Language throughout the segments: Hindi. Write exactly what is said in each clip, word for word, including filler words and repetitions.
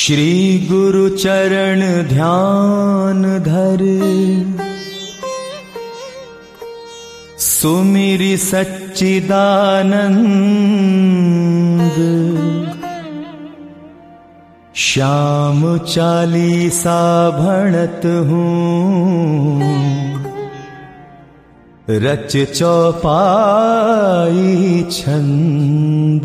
श्री गुरु चरण ध्यान धर, सुमिरि सच्चिदानंद। श्याम चालीसा भणत हूँ, रच चौपाई छंद।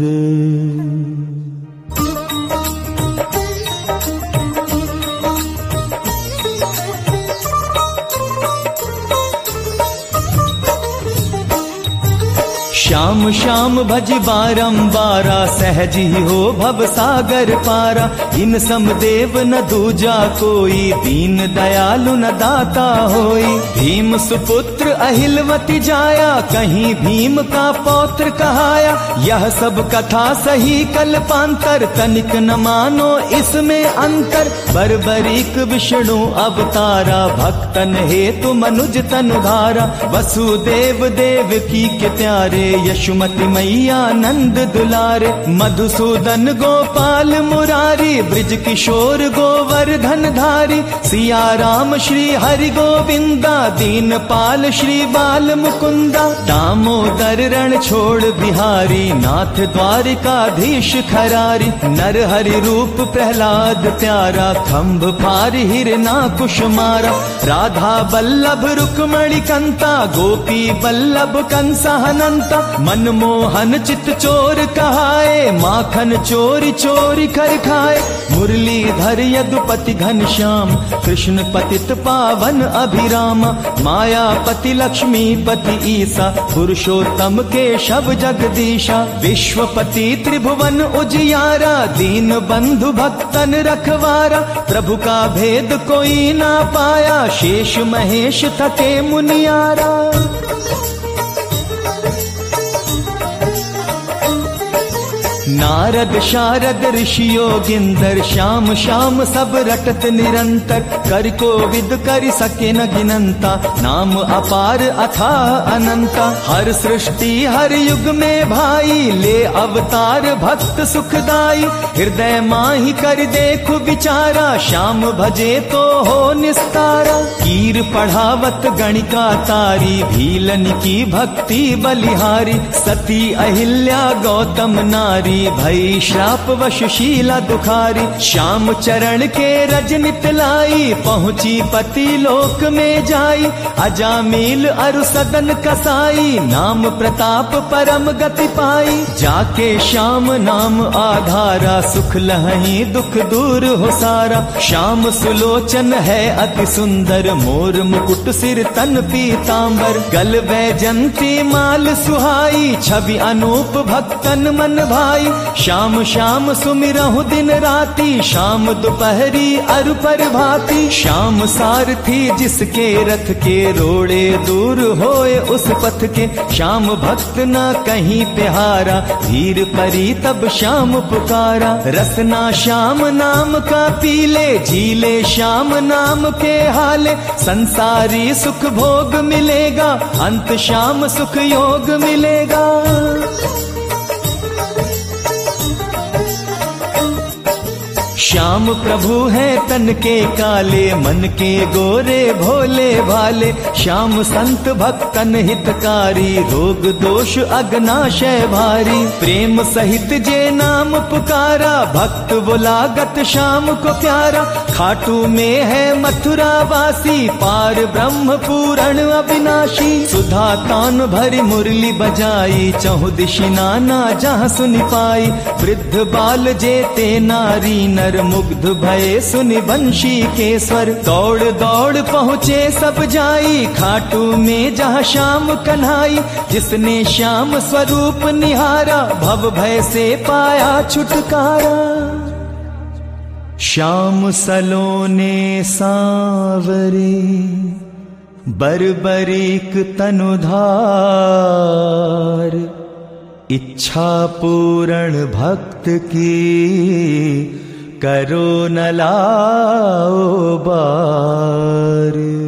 श्याम श्याम भज बारंबारा, सहज ही हो भव सागर पारा। इन समदेव न दूजा कोई, दीन दयालु न दाता होई। भीम सुपुत्र अहिलवती जाया, कहीं भीम का पौत्र कहाया। यह सब कथा सही कल्पांतर, तनिक न मानो इसमें अंतर। बर्बरीक विष्णु अवतारा, भक्तन हेतु मनुज तनुधारा। वसुदेव देव की के प्यारे, यशुमती मैया नंद दुलारे। मधुसूदन गोपाल मुरारी, ब्रिज किशोर गोवर्धन धारी। सिया राम श्री हरि गोविंदा, दीन पाल श्री बाल मुकुंदा। दामोदर रण छोड़ बिहारी, नाथ द्वारिकाधीश खरारी। नर हरि रूप प्रहलाद प्यारा, खम्भ फार हिरनाकुश मारा। राधा बल्लभ रुक्मणी कंता, गोपी बल्लभ कंसा हनंता। मनमोहन चित चोर कहाए, माखन चोरी चोरी कर खाए। मुरलीधर यदुपति घनश्याम, कृष्ण पतित पावन अभिराम। मायापति लक्ष्मीपति ईसा, पुरुषोत्तम केशव जगदीशा। विश्वपति त्रिभुवन उजियारा, दीन बंधु भक्तन रखवारा। प्रभु का भेद कोई ना पाया, शेष महेश थके मुनियारा। नारद शारद ऋषि योगिंदर, श्याम श्याम सब रटत निरंतर। कर कोविद कर सके न गिनंता, नाम अपार अथाह अनंता। हर सृष्टि हर युग में भाई, ले अवतार भक्त सुखदाई। हृदय माही कर देखो विचारा, श्याम भजे तो हो निस्तारा। कीर पढ़ावत गणिका तारी, भीलन की भक्ति बलिहारी। सती अहिल्या गौतम नारी, भई श्राप वश शीला दुखारी। श्याम चरण के रजनित लाई, पहुंची पति लोक में जाई। अजामिल अरु सदन कसाई, नाम प्रताप परम गति पाई। जाके श्याम नाम आधारा, सुख लहहीं दुख दूर हो सारा। श्याम सुलोचन है अति सुंदर, मोर मुकुट सिर तन पीतांबर। गल वैजंती माल सुहाई, छवि अनूप भक्तन मन भाई। श्याम श्याम सुमिरहु दिन राती, शाम दोपहरी अरु प्रभाती। श्याम सारथी जिसके रथ के, रोड़े दूर होए उस पथ के। श्याम भक्त न कहीं प्यारा, धीर परी तब श्याम पुकारा। रसना श्याम नाम का पीले, झीले श्याम नाम के हाले। संसारी सुख भोग मिलेगा, अंत श्याम सुख योग मिलेगा। श्याम प्रभु है तन के काले, मन के गोरे भोले भाले। श्याम संत भक्तन हितकारी, रोग दोष अगनाशय भारी। प्रेम सहित जे नाम पुकारा, भक्त बुलागत श्याम को प्यारा। खाटू में है मथुरा वासी, पार ब्रह्म पूरण अविनाशी। सुधा तान भरी मुरली बजाई, चहु दिशि नाना जहाँ सुनि पाई। वृद्ध बाल जेते नारी नर, मुग्ध भये सुनि बंशी के स्वर। दौड़ दौड़ पहुँचे सब जाई, खाटू में जहाँ श्याम कन्हाई। जिसने श्याम स्वरूप निहारा, भव भय से पाया छुटकारा। श्याम सलोने सांवरे, बर्बरीक तनुधार। इच्छा पूर्ण भक्त की, करो न लाओ बार।